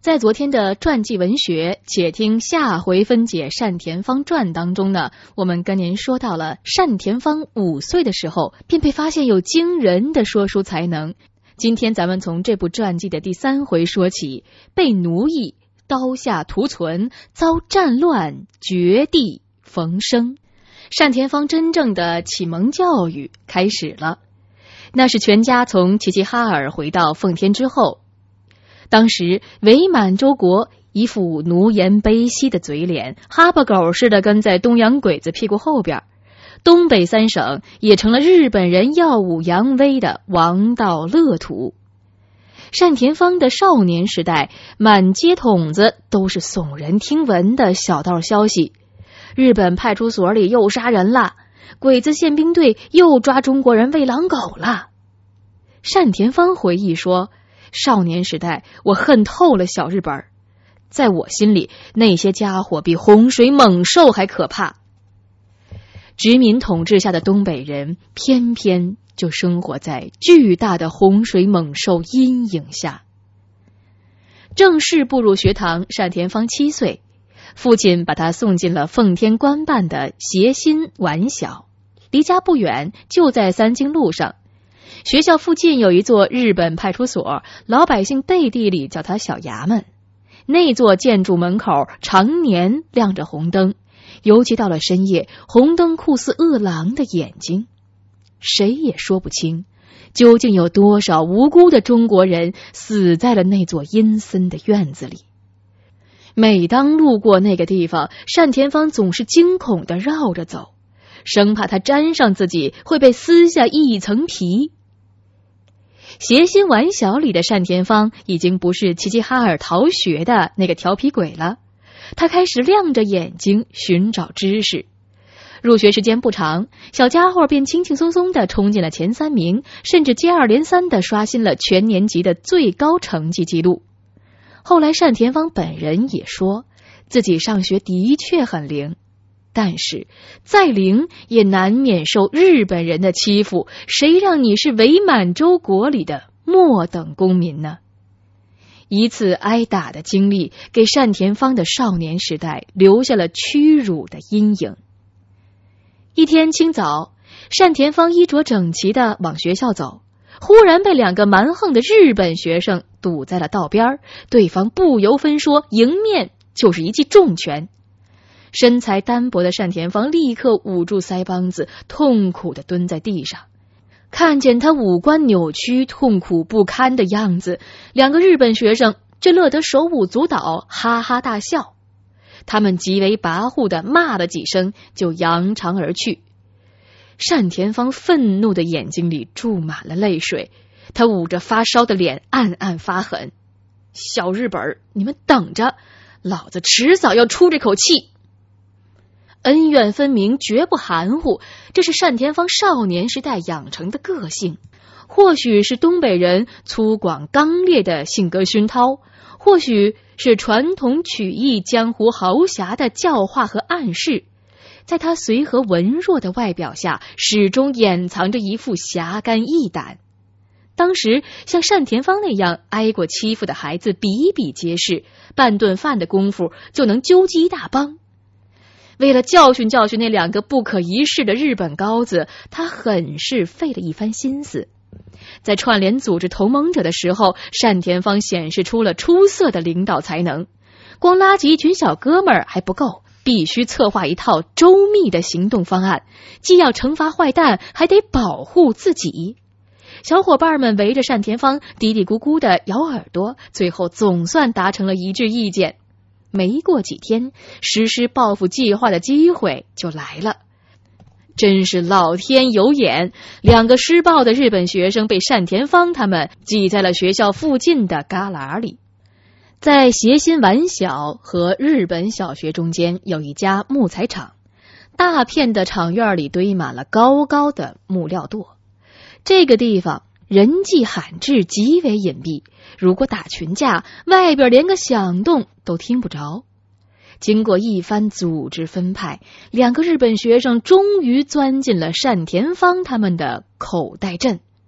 在昨天的传记文学且听下回分解单田芳传当中呢，我们跟您说到了单田芳5岁的时候便被发现有惊人的说书才能。今天咱们从这部传记的第3回说起，被奴役、刀下屠存、遭战乱、绝地逢生。单田芳真正的启蒙教育开始了。那是全家从齐齐哈尔回到奉天之后，当时伪满洲国一副奴颜卑膝的嘴脸，哈巴狗似的跟在东洋鬼子屁股后边，东北3省也成了日本人耀武扬威的王道乐土。单田芳的少年时代，满街筒子都是耸人听闻的小道消息，日本派出所里又杀人了，鬼子宪兵队又抓中国人喂狼狗了。单田芳回忆说，少年时代我恨透了小日本，在我心里那些家伙比洪水猛兽还可怕。殖民统治下的东北人偏偏就生活在巨大的洪水猛兽阴影下。正式步入学堂，单田芳7岁，父亲把他送进了奉天官办的协新晚小，离家不远，就在3经路上。学校附近有一座日本派出所，老百姓背地里叫它小衙门。那座建筑门口常年亮着红灯，尤其到了深夜，红灯酷似饿狼的眼睛。谁也说不清，究竟有多少无辜的中国人死在了那座阴森的院子里。每当路过那个地方，单田芳总是惊恐地绕着走，生怕他沾上自己会被撕下一层皮。协新晚小里的单田芳已经不是齐齐哈尔逃学的那个调皮鬼了，他开始亮着眼睛寻找知识。入学时间不长，小家伙便轻轻松松地冲进了前3名，甚至接二连三地刷新了全年级的最高成绩记录。后来单田芳本人也说，自己上学的确很灵，但是再灵也难免受日本人的欺负，谁让你是伪满洲国里的末等公民呢？一次挨打的经历给单田芳的少年时代留下了屈辱的阴影。一天清早，单田芳衣着整齐地往学校走，忽然被2个蛮横的日本学生堵在了道边，对方不由分说，迎面就是一记重拳。身材单薄的单田芳立刻捂住腮帮子，痛苦地蹲在地上。看见他五官扭曲、痛苦不堪的样子，2个日本学生就乐得手舞足蹈，哈哈大笑。他们极为跋扈地骂了几声，就扬长而去。单田芳愤怒的眼睛里注满了泪水，他捂着发烧的脸暗暗发狠：小日本，你们等着，老子迟早要出这口气。恩怨分明，绝不含糊，这是单田芳少年时代养成的个性。或许是东北人粗犷刚烈的性格熏陶，或许是传统曲艺江湖豪侠的教化和暗示，在他随和文弱的外表下，始终掩藏着一副侠肝义胆。当时像单田芳那样挨过欺负的孩子比比皆是，半顿饭的功夫就能纠集一大帮。为了教训教训那2个不可一世的日本高子，他很是费了一番心思。在串联组织同盟者的时候，单田芳显示出了出色的领导才能。光拉起一群小哥们儿还不够，必须策划一套周密的行动方案，既要惩罚坏蛋，还得保护自己。小伙伴们围着单田芳嘀嘀咕咕地摇耳朵，最后总算达成了一致意见。没过几天，实施报复计划的机会就来了。真是老天有眼，2个施暴的日本学生被单田芳他们挤在了学校附近的旮旯里。在协新晚小和日本小学中间有一家木材厂，大片的厂院里堆满了高高的木料垛。这个地方人迹罕至，极为隐蔽，如果打群架，外边连个响动都听不着。经过一番组织分派，2个日本学生终于钻进了单田芳他们的口袋阵。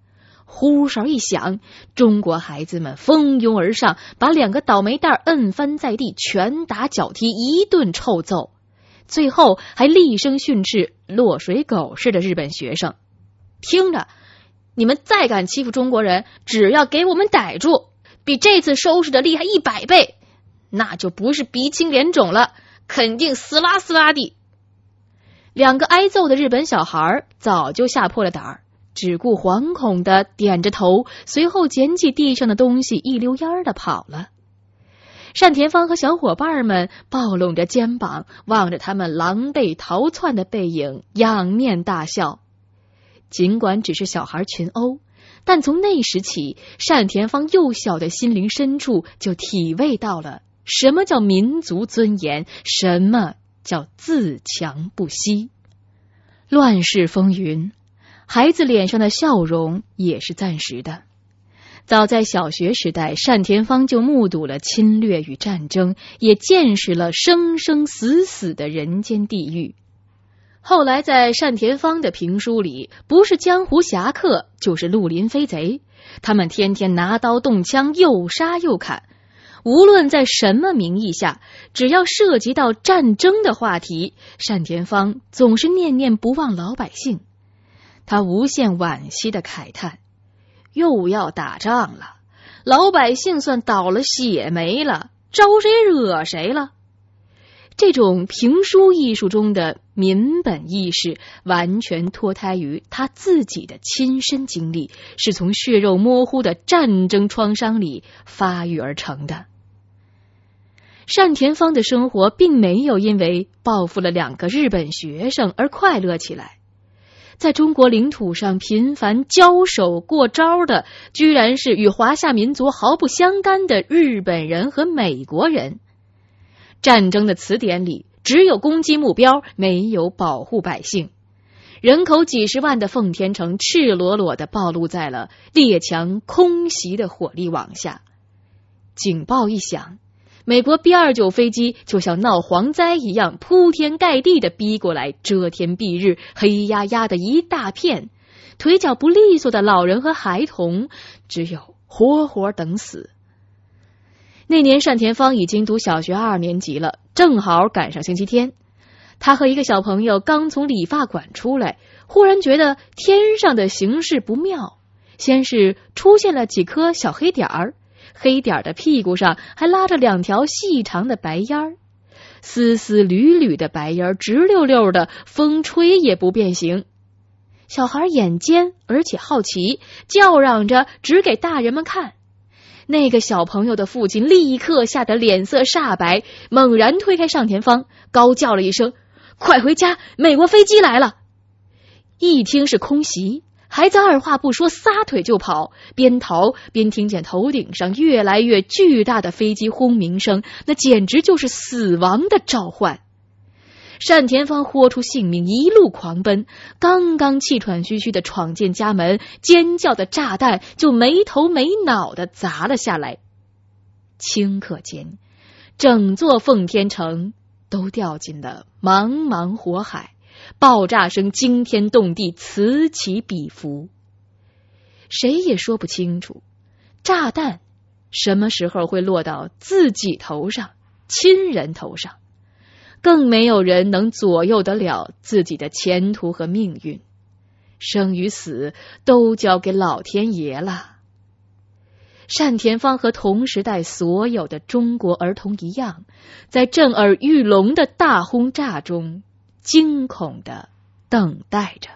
呼哨一响，中国孩子们蜂拥而上，把2个倒霉蛋摁翻在地，拳打脚踢，一顿臭揍，最后还厉声训斥落水狗似的日本学生，听着，你们再敢欺负中国人，只要给我们逮住，比这次收拾的厉害100倍，那就不是鼻青脸肿了，肯定撕拉撕拉的。2个挨揍的日本小孩早就吓破了胆儿，只顾惶恐的点着头，随后捡起地上的东西，一溜烟的跑了。单田芳和小伙伴们抱拢着肩膀，望着他们狼狈逃窜的背影，仰面大笑。尽管只是小孩群殴，但从那时起，单田芳幼小的心灵深处就体味到了什么叫民族尊严，什么叫自强不息。乱世风云，孩子脸上的笑容也是暂时的。早在小学时代，单田芳就目睹了侵略与战争，也见识了生生死死的人间地狱。后来在单田芳的评书里，不是江湖侠客，就是绿林飞贼，他们天天拿刀动枪，又杀又砍。无论在什么名义下，只要涉及到战争的话题，单田芳总是念念不忘老百姓。他无限惋惜的慨叹，又要打仗了，老百姓算倒了血霉了，招谁惹谁了？这种评书艺术中的民本意识，完全脱胎于他自己的亲身经历，是从血肉模糊的战争创伤里发育而成的。单田芳的生活并没有因为报复了2个日本学生而快乐起来。在中国领土上频繁交手过招的，居然是与华夏民族毫不相干的日本人和美国人。战争的词典里只有攻击目标，没有保护百姓。人口几十万的奉天城赤裸裸地暴露在了列强空袭的火力网下。警报一响，美国 B-29 飞机就像闹蝗灾一样铺天盖地地逼过来，遮天蔽日，黑压压的一大片，腿脚不利索的老人和孩童只有活活等死。那年单田芳已经读小学2年级了，正好赶上星期天。他和一个小朋友刚从理发馆出来，忽然觉得天上的形势不妙，先是出现了几颗小黑点儿，黑点的屁股上还拉着2条细长的白烟儿，丝丝缕缕的白烟直溜溜的，风吹也不变形。小孩眼尖而且好奇，叫嚷着指给大人们看。那个小朋友的父亲立刻吓得脸色煞白，猛然推开单田芳，高叫了一声：“快回家，美国飞机来了！”一听是空袭，孩子二话不说，撒腿就跑，边逃边听见头顶上越来越巨大的飞机轰鸣声，那简直就是死亡的召唤。单田芳豁出性命，一路狂奔，刚刚气喘吁吁地闯进家门，尖叫的炸弹就没头没脑地砸了下来。顷刻间，整座奉天城都掉进了茫茫火海，爆炸声惊天动地，此起彼伏。谁也说不清楚，炸弹什么时候会落到自己头上、亲人头上，更没有人能左右得了自己的前途和命运。生与死都交给老天爷了。单田芳和同时代所有的中国儿童一样，在震耳欲聋的大轰炸中惊恐地等待着。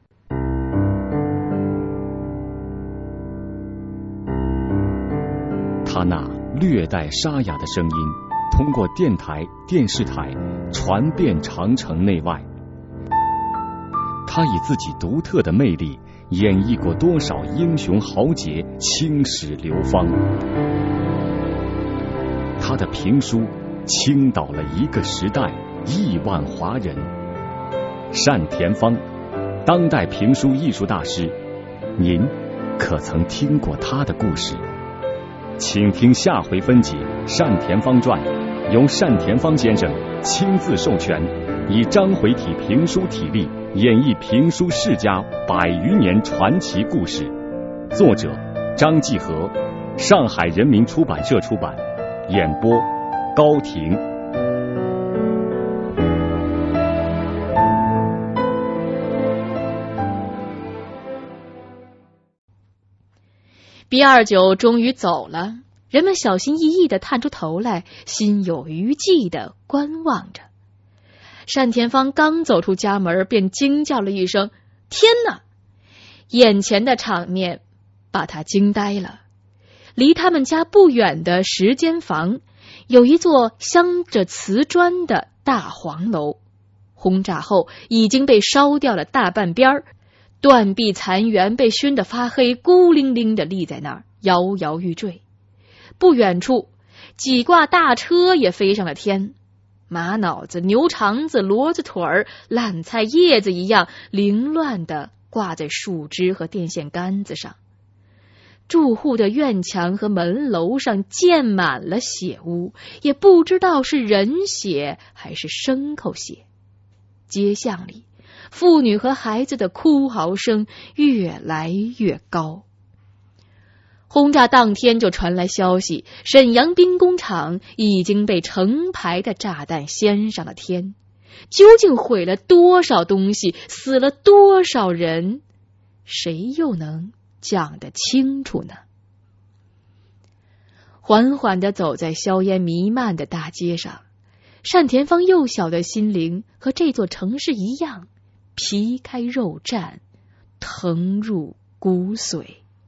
他那略带沙哑的声音通过电台、电视台传遍长城内外。他以自己独特的魅力演绎过多少英雄豪杰、青史流芳。他的评书倾倒了一个时代、亿万华人。单田芳，当代评书艺术大师，您可曾听过他的故事？请听下回分解《单田芳传》，由单田芳先生亲自授权，以章回体评书体例演绎评书世家100余年传奇故事。 作者张继和，上海人民出版社出版，演播高婷。 毕二九终于走了，人们小心翼翼地探出头来，心有余悸地观望着。单田芳刚走出家门，便惊叫了一声：“天哪！”眼前的场面把他惊呆了。离他们家不远的10间房，有一座镶着瓷砖的大黄楼，轰炸后已经被烧掉了大半边，断壁残垣被熏得发黑，孤零零地立在那儿，摇摇欲坠。不远处，几挂大车也飞上了天，马脑子、牛肠子、骡子腿儿、烂菜叶子一样凌乱地挂在树枝和电线杆子上。住户的院墙和门楼上溅满了血污，也不知道是人血还是牲口血。街巷里，妇女和孩子的哭嚎声越来越高。轰炸当天就传来消息，沈阳兵工厂已经被成排的炸弹掀上了天。究竟毁了多少东西，死了多少人，谁又能讲得清楚呢？缓缓地走在硝烟弥漫的大街上，单田芳幼小的心灵和这座城市一样，皮开肉绽，疼入骨髓。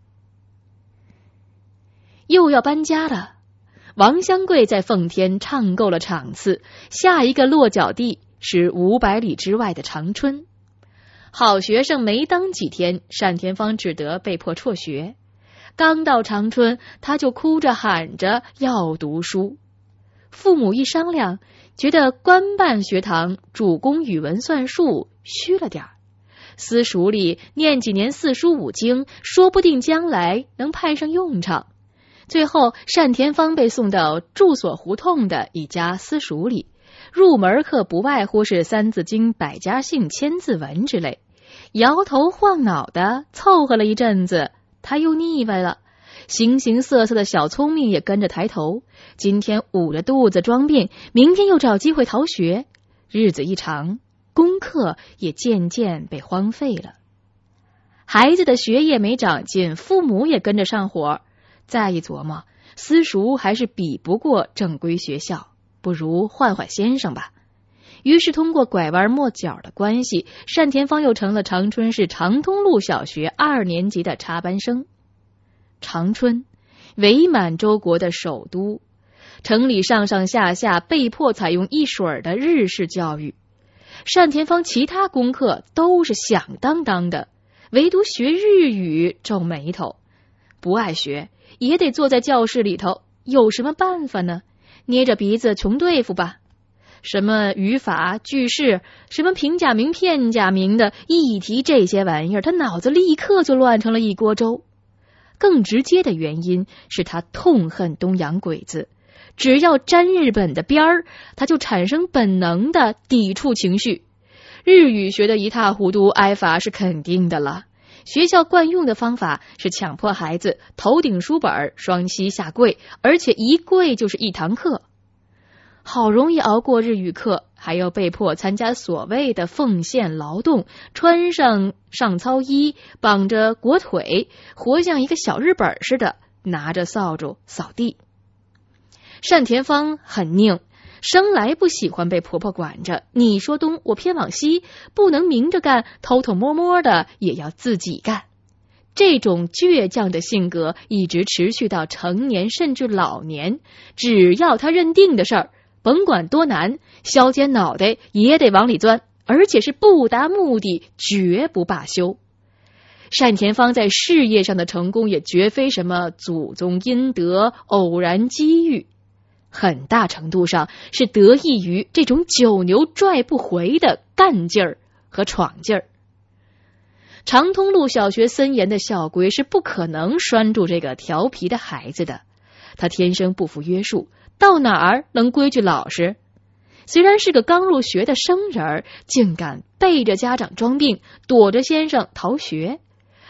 又要搬家了，王香桂在奉天唱够了场次，下一个落脚地是500里之外的长春。好学生没当几天，单田芳只得被迫辍学。刚到长春，他就哭着喊着要读书。父母一商量，觉得官办学堂主攻语文算术虚了点儿，私塾里念几年4书5经，说不定将来能派上用场。最后，单田芳被送到住所胡同的一家私塾里，入门课不外乎是三字经、百家姓、千字文之类。摇头晃脑的凑合了一阵子，他又腻歪了。形形色色的小聪明也跟着抬头，今天捂着肚子装病，明天又找机会逃学。日子一长，功课也渐渐被荒废了。孩子的学业没长进，父母也跟着上火。再一琢磨，私塾还是比不过正规学校，不如换换先生吧。于是通过拐弯抹角的关系，单田芳又成了长春市长通路小学2年级的插班生。长春，伪满洲国的首都，城里上上下下被迫采用一水的日式教育。单田芳其他功课都是响当当的，唯独学日语皱眉头。不爱学也得坐在教室里头，有什么办法呢？捏着鼻子穷对付吧。什么语法、句式，什么平假名、片假名的，一提这些玩意儿，他脑子立刻就乱成了一锅粥。更直接的原因是他痛恨东洋鬼子，只要沾日本的边儿，他就产生本能的抵触情绪。日语学得一塌糊涂，挨罚是肯定的了。学校惯用的方法是强迫孩子头顶书本，双膝下跪，而且一跪就是1堂课。好容易熬过日语课，还要被迫参加所谓的奉献劳动，穿上上操衣，绑着裹腿，活像一个小日本似的，拿着扫帚扫地。单田芳很拧，生来不喜欢被婆婆管着，你说东我偏往西，不能明着干，偷偷摸摸的也要自己干。这种倔强的性格一直持续到成年甚至老年，只要他认定的事儿，甭管多难，削尖脑袋也得往里钻，而且是不达目的绝不罢休。单田芳在事业上的成功也绝非什么祖宗阴德、偶然机遇，很大程度上是得益于这种九牛拽不回的干劲儿和闯劲儿。长通路小学森严的校规是不可能拴住这个调皮的孩子的，他天生不服约束，到哪儿能规矩老实？虽然是个刚入学的生人，竟敢背着家长装病，躲着先生逃学。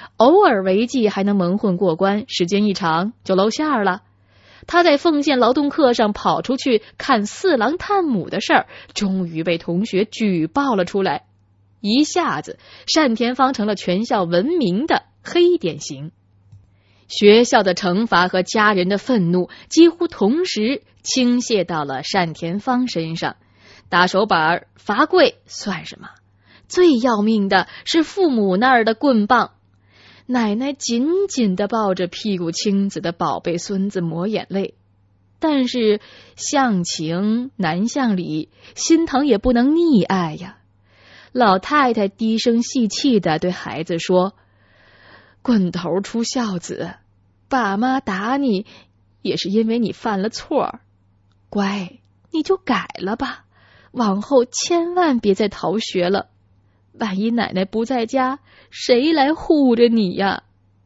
偶尔违纪还能蒙混过关，时间一长就露馅了。他在奉献劳动课上跑出去看四郎探母的事儿，终于被同学举报了出来。一下子，单田芳成了全校闻名的黑典型。学校的惩罚和家人的愤怒几乎同时倾泻到了单田芳身上。打手板、罚跪算什么？最要命的是父母那儿的棍棒。奶奶紧紧地抱着屁股青紫的宝贝孙子抹眼泪，但是向情难向理，心疼也不能溺爱呀。老太太低声细气地对孩子说：棍头出孝子，爸妈打你也是因为你犯了错，乖，你就改了吧，往后千万别再逃学了，万一奶奶不在家，谁来护着你呀？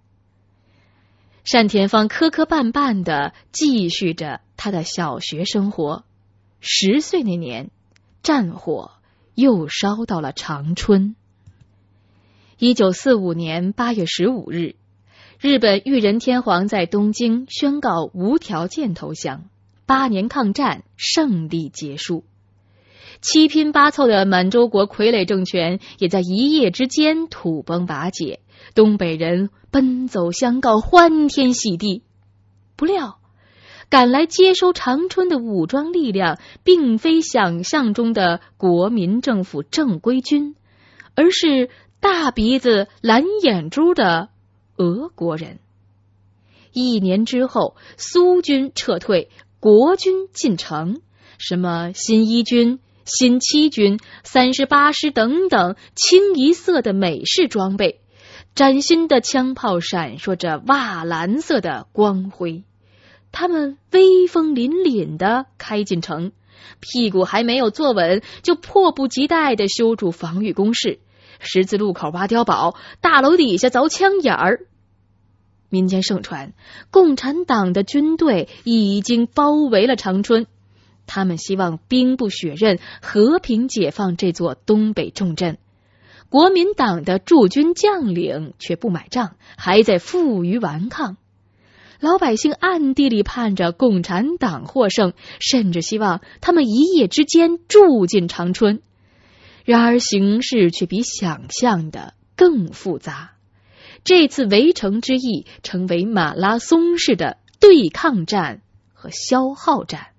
单田芳磕磕绊绊地继续着他的小学生活。10岁那年，战火又烧到了长春。1945年8月15日，日本裕仁天皇在东京宣告无条件投降，8年抗战胜利结束。七拼八凑的满洲国傀儡政权也在一夜之间土崩瓦解，东北人奔走相告，欢天喜地。不料赶来接收长春的武装力量并非想象中的国民政府正规军，而是大鼻子蓝眼珠的俄国人。1年之后，苏军撤退，国军进城，什么新一军、新七军、38师等等清一色的美式装备，崭新的枪炮闪烁着瓦蓝色的光辉。他们威风凛凛地开进城，屁股还没有坐稳，就迫不及待地修筑防御工事，十字路口挖碉堡，大楼底下凿枪眼儿。民间盛传，共产党的军队已经包围了长春，他们希望兵不血刃，和平解放这座东北重镇。国民党的驻军将领却不买账，还在负隅顽抗。老百姓暗地里盼着共产党获胜，甚至希望他们一夜之间住进长春。然而形势却比想象的更复杂。这次围城之役成为马拉松式的对抗战和消耗战。